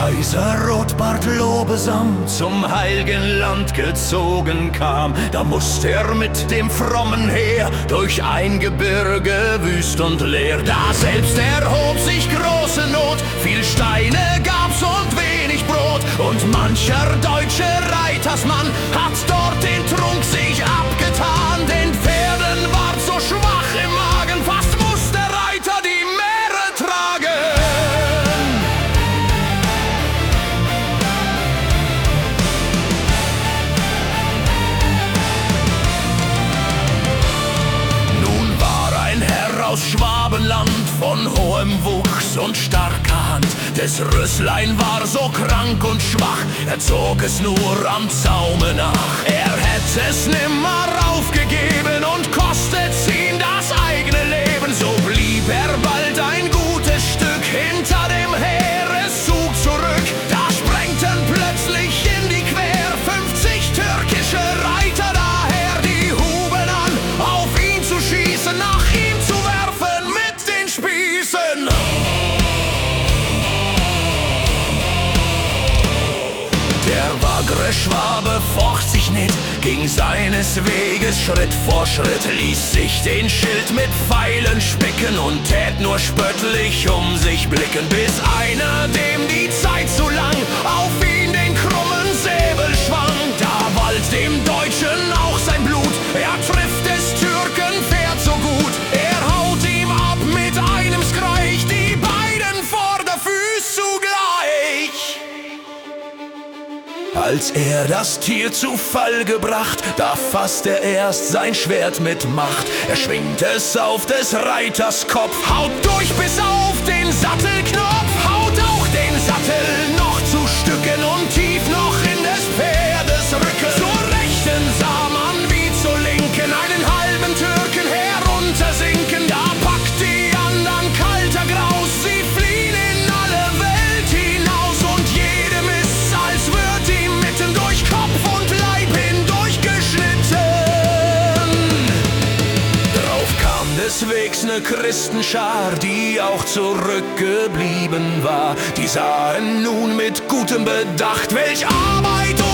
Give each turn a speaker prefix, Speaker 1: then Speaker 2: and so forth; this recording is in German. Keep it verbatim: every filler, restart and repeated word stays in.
Speaker 1: Kaiser Rotbart Lobesam zum heiligen Land gezogen kam, da musste er mit dem frommen Heer durch ein Gebirge wüst und leer. Da selbst erhob sich große Not, viel Steine gab's und wenig Brot, und mancher deutsche Reitersmann hat dort den Trunk sich abgetan. Den Pferden ward so schwach im Magen, fast muss der Reiter die Mähre tragen. Nun war ein Herr aus Schwabenland von hohem Wuchs und starker Hand. Des Rösslein war so krank und schwach, er zog es nur am Zaume nach. Er hätte es nimmer aufgegeben und kostet's ihn das eigene Leben. So blieb er bald ein gutes Stück hinter dem Heereszug zurück. Da sprengten plötzlich in die Quer fünfzig türkische Reiter daher. Die huben an, auf ihn zu schießen, nach ihm zu werfen mit den Spießen. Der wagre Schwabe focht sich nicht, ging seines Weges Schritt vor Schritt, ließ sich den Schild mit Pfeilen spicken und tät nur spöttlich um sich blicken, bis einer, dem die Zeit zu lang, auf ihn den krummen Säbel schwang. Da wallt dem Deutschen auch sein Blut, er trifft des Türken Pferd so gut, er haut ihm ab mit einem Skreich, die beiden Vorderfüß zugleich. Als er das Tier zu Fall gebracht, da fasst er erst sein Schwert mit Macht. Er schwingt es auf des Reiters Kopf, haut durch bis auf den Sattelknopf, haut auch den Sattel noch zu Stücken und tief noch in des Pferdes Rücken. Zur rechten sah man wie zur linken einen halben Türken heruntersinken. Da packt die andern kalter Graus, sie fliehen in alle Welt hinaus, und jedem ist, als würd ihm mitten durch Kopf und Leib hindurch geschnitten. Drauf kam des Wegs ne Christenschar, die auch zurückgeblieben war. Die sahen nun mit gutem Bedacht, welch Arbeit